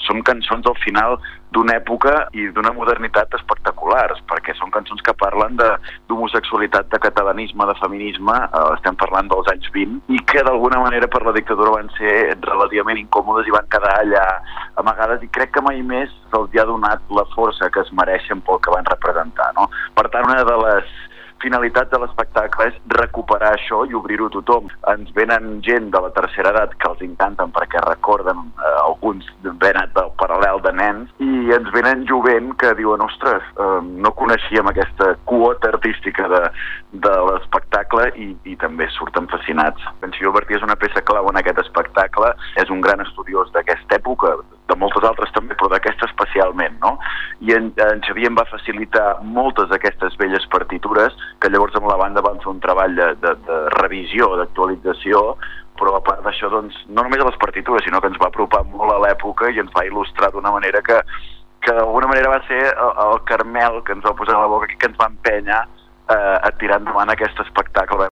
són cançons al final d'una època i d'una modernitat espectaculars, perquè són cançons que parlen d'homosexualitat, de catalanisme, de feminisme, estem parlant dels anys 20, i que d'alguna manera per la dictadura van ser relativament incòmodes i van quedar allà amagades, i crec que mai més se'ls ha donat la força que es mereixen pel que van representar, no? Per tant, una de les finalitat de l'espectacle és recuperar això i obrir-ho a tothom. Ens venen gent de la tercera edat que els encanten perquè recorden alguns venen del paral·lel de nens, i ens venen jovent que diuen, ostres, no coneixíem aquesta quota artística de l'espectacle, i també surten fascinats. En Xavier Bertí és una peça clau en aquest espectacle, és un gran estudiós d'aquesta època, de moltes altres també, però d'aquesta especialment, no? I en Xavier em va facilitar moltes d'aquestes velles partitures, que llavors amb la banda van fer un treball de revisió, d'actualització, però a part d'això, doncs, no només a les partitures, sinó que ens va apropar molt a l'època i ens va il·lustrar d'una manera que d'alguna manera va ser el caramel que ens va posar a la boca, que ens va empènyer a tirar endavant aquest espectacle.